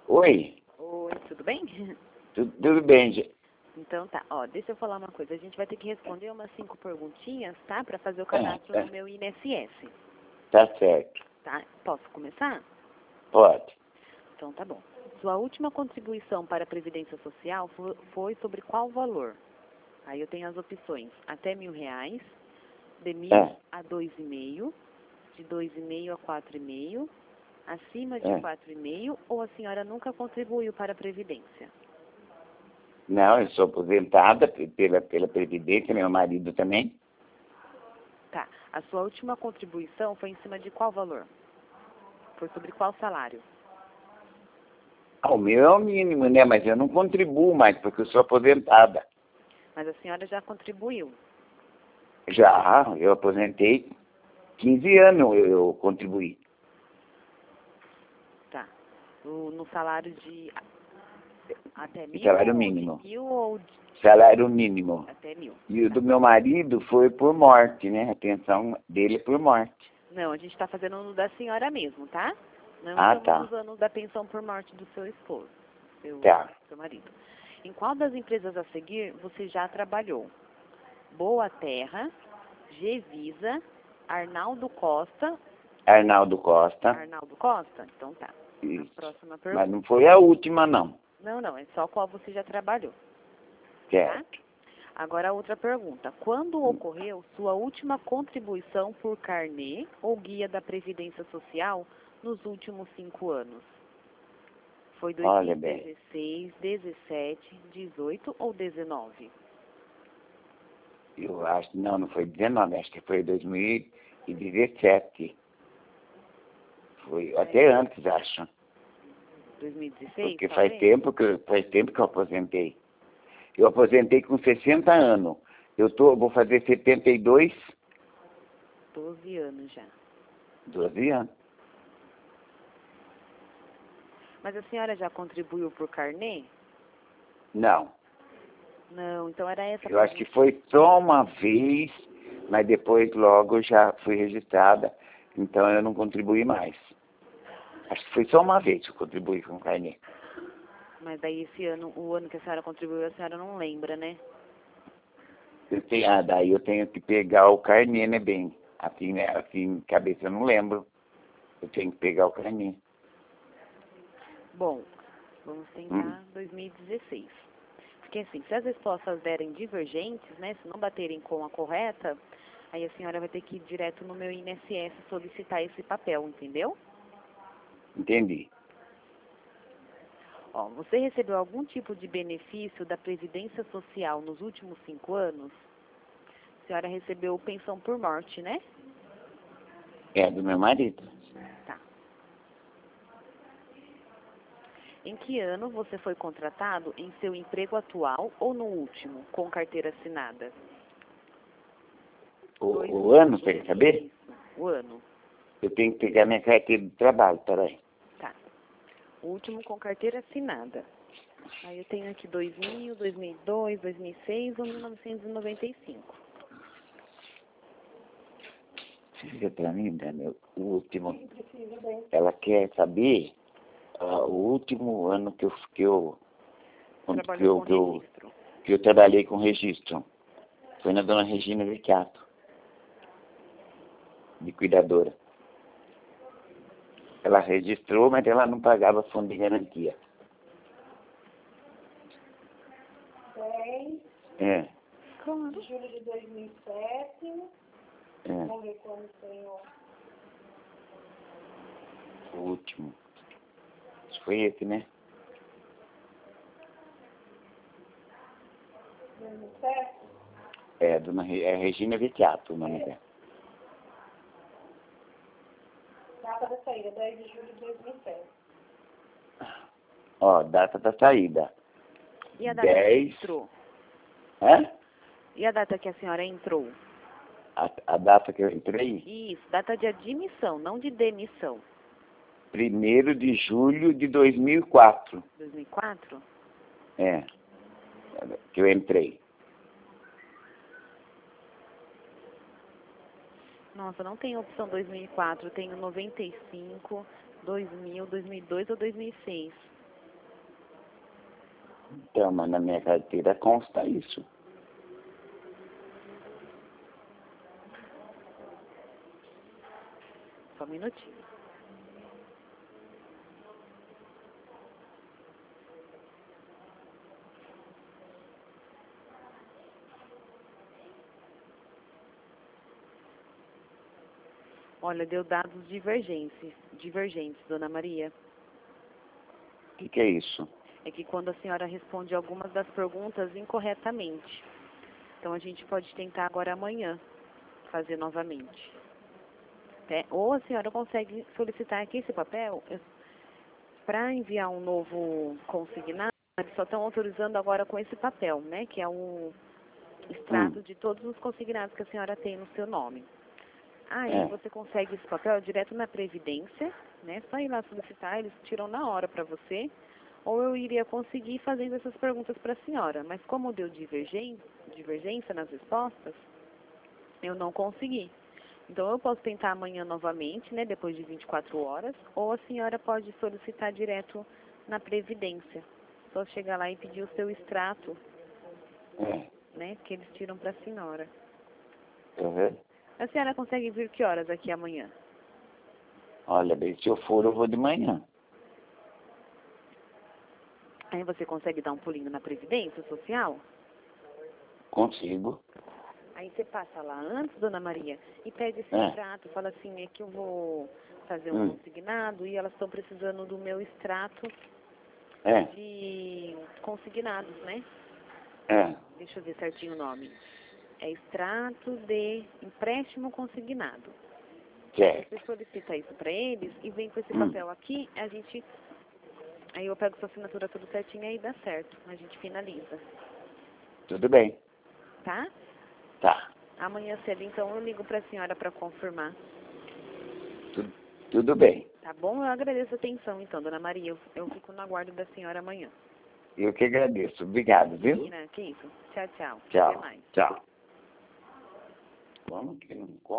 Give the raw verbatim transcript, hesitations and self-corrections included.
Oi, Oi, tudo bem? tudo, tudo bem, gente? Então tá, ó, deixa eu falar uma coisa. A gente vai ter que responder umas cinco perguntinhas, tá? Pra fazer o É, cadastro é, no meu I N S S, tá certo. tá? Posso começar? Pode. Então tá bom. Sua última contribuição para a Previdência Social fo- foi sobre qual valor? Aí eu tenho as opções. Até mil reais, de mil É, a dois e meio, de dois e meio a quatro e meio, acima de é. quatro e meio, ou a senhora nunca contribuiu para a Previdência? Não, eu sou aposentada pe- pela, pela Previdência, meu marido também. Tá. A sua última contribuição foi em cima de qual valor? Foi sobre qual salário? Ah, o meu é o mínimo, né? Mas eu não contribuo mais, porque eu sou aposentada. Mas a senhora já contribuiu. Já, eu aposentei quinze anos, eu, eu contribuí. Tá. O- no salário de a- até E mil salário ou mínimo. de mil ou de Salário mínimo. até mil? E o Tá. do meu marido foi por morte, né? A pensão dele é por morte. Não, a gente está fazendo no da senhora mesmo, tá? Não Ah, estamos tá. usando o da pensão por morte do seu esposo, seu, Tá. seu marido. Em qual das empresas a seguir você já trabalhou? Boa Terra, Gevisa, Arnaldo Costa. Arnaldo Costa. Arnaldo Costa? Então tá. A Isso. próxima Mas pergunta. não foi a última, não. Não, não, é só qual você já trabalhou, tá? Certo. Agora a outra pergunta. Quando ocorreu sua última contribuição por carnê ou guia da Previdência Social nos últimos cinco anos? Foi Olha dois mil e bem. dezesseis, dezessete, dezoito ou dezenove? Eu acho, não, não foi dezenove, acho que foi dois mil e dezessete. Foi até antes, acho. dois mil e dezesseis, Porque faz talvez? tempo que eu, faz tempo que eu aposentei. Eu aposentei com sessenta anos. Eu tô, vou fazer setenta e dois, doze anos já. doze anos. Mas a senhora já contribuiu por carnê? Não. Não, então era essa a Eu acho que pergunta. foi só uma vez, mas depois logo já fui registrada, então eu não contribuí mais. Acho que foi só uma vez que eu contribuí com o carnê. Mas daí esse ano, o ano que a senhora contribuiu, a senhora não lembra, né? Eu tenho, ah, daí eu tenho que pegar o carnê, né, bem? Assim, né, assim, de cabeça eu não lembro. Eu tenho que pegar o carnê. Bom, vamos tentar dois mil e dezesseis. Porque assim, se as respostas derem divergentes, né, se não baterem com a correta, aí a senhora vai ter que ir direto no meu I N S S solicitar esse papel, entendeu? Entendi. Ó, você recebeu algum tipo de benefício da Previdência Social nos últimos cinco anos? A senhora recebeu pensão por morte, né? É do meu marido. Tá. Em que ano você foi contratado em seu emprego atual ou no último, com carteira assinada? O, Dois- o ano, você quer saber? Isso, o ano. Eu tenho que pegar minha carteira de trabalho, peraí. Tá. O último com carteira assinada. Aí eu tenho aqui dois mil, dois mil e dois, dois mil e seis ou mil novecentos e noventa e cinco. Precisa pra mim, Dani, o último. Ela quer saber ah, o último ano que eu, que eu, quando que Trabalhou eu, com que eu, registro. que eu trabalhei com registro. Foi na dona Regina Vecchiato, de cuidadora. Ela registrou, mas ela não pagava fundo de garantia. dez É, Claro. de julho de dois mil e sete. é, Vamos ver quando tem o o último. Acho que foi esse, né? dois mil e sete. É, dona Re- é Regina Vecchiato o nome dela. Data da saída, dez de julho de dois mil e sete. Ó, data da saída. E a data que dez. entrou? Hã? E a data que a senhora entrou? A, a data que eu entrei? Isso, data de admissão, não de demissão. Primeiro de julho de dois mil e quatro. dois mil e quatro? É, que eu entrei. Nossa, não tem opção dois mil e quatro, tenho noventa e cinco, dois mil, dois mil e dois ou dois mil e seis. Então, mas na minha carteira consta isso. Só um minutinho. Olha, deu dados divergentes, divergentes, dona Maria. O que, que é isso? É que quando a senhora responde algumas das perguntas incorretamente. Então a gente pode tentar agora amanhã fazer novamente. É, ou a senhora consegue solicitar aqui esse papel para enviar um novo consignado. Eles só estão autorizando agora com esse papel, né? Que é o extrato Hum. de todos os consignados que a senhora tem no seu nome. Aí É. você consegue esse papel direto na Previdência, né? Só ir lá solicitar, eles tiram na hora para você. Ou eu iria conseguir fazendo essas perguntas para a senhora. Mas como deu divergência, divergência nas respostas, eu não consegui. Então eu posso tentar amanhã novamente, né? Depois de vinte e quatro horas. Ou a senhora pode solicitar direto na Previdência. Só chegar lá e pedir o seu extrato, É. né? Que eles tiram para a senhora. Uhum. A senhora consegue vir que horas aqui amanhã? Olha, bem, se eu for, eu vou de manhã. Aí você consegue dar um pulinho na Previdência Social? Consigo. Aí você passa lá antes, dona Maria, e pede esse É. extrato, fala assim, é que eu vou fazer um Hum. consignado e elas estão precisando do meu extrato É. de consignados, né? É. Deixa eu ver certinho o nome. É extrato de empréstimo consignado. Certo. Você solicita isso para eles e vem com esse Hum. papel aqui, a gente... Aí eu pego sua assinatura tudo certinho e aí dá certo. A gente finaliza. Tudo bem. Tá? Tá. Amanhã cedo, então, eu ligo para a senhora para confirmar. Tu, tudo bem. Tá bom? Eu agradeço a atenção, então, dona Maria. Eu, eu fico no aguardo da senhora amanhã. Eu que agradeço. Obrigado, viu? Menina, que isso? Tchau, tchau. Tchau. Até mais. Tchau. Como que não